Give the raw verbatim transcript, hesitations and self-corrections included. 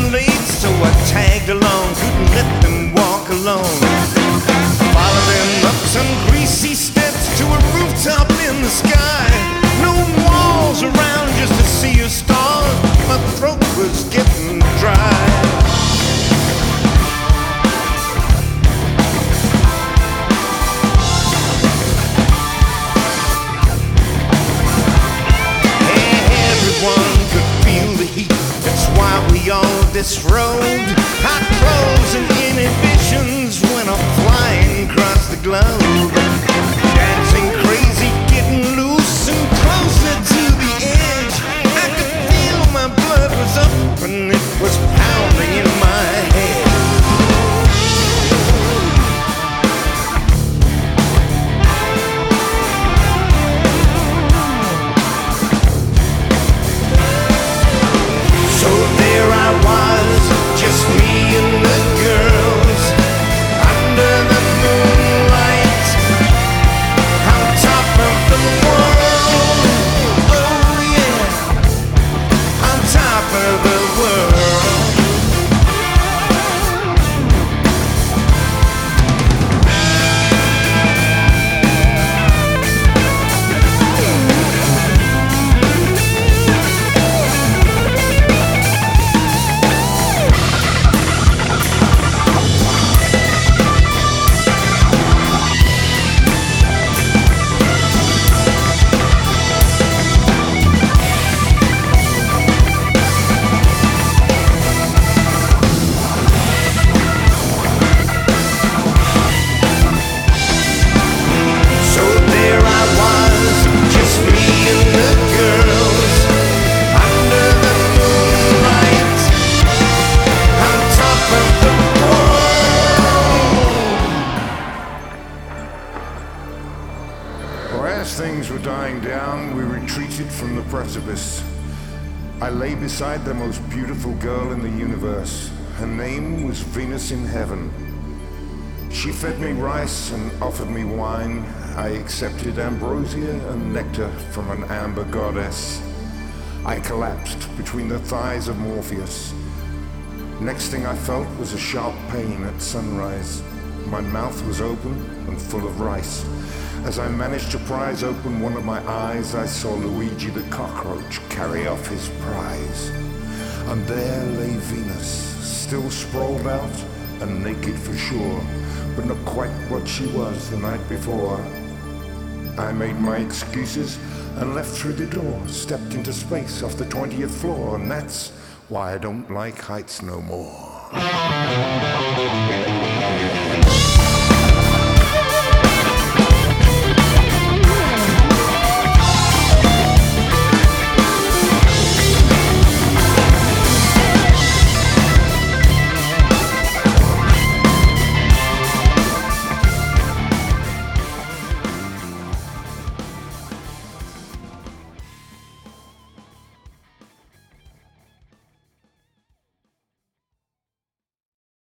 running late, so I tagged along, couldn't let them walk alone. Follow them up some greasy steps to a rooftop in the sky. No walls around just to see a star. My throat was getting dry. We all disrobed our clothes and inhibitions when I'm flying across the globe. Dancing crazy, getting loose and closer to the edge. I could feel my blood was up and it was pounding in my head. Just me and the girls under the moonlight, on top of the world. Oh yeah, on top of the world. As things were dying down, we retreated from the precipice. I lay beside the most beautiful girl in the universe. Her name was Venus in Heaven. She fed me rice and offered me wine. I accepted ambrosia and nectar from an amber goddess. I collapsed between the thighs of Morpheus. Next thing I felt was a sharp pain at sunrise. My mouth was open and full of rice. As I managed to prise open one of my eyes, I saw Luigi the cockroach carry off his prize. And there lay Venus, still sprawled out and naked for sure, but not quite what she was the night before. I made my excuses and left through the door, stepped into space off the twentieth floor, and that's why I don't like heights no more.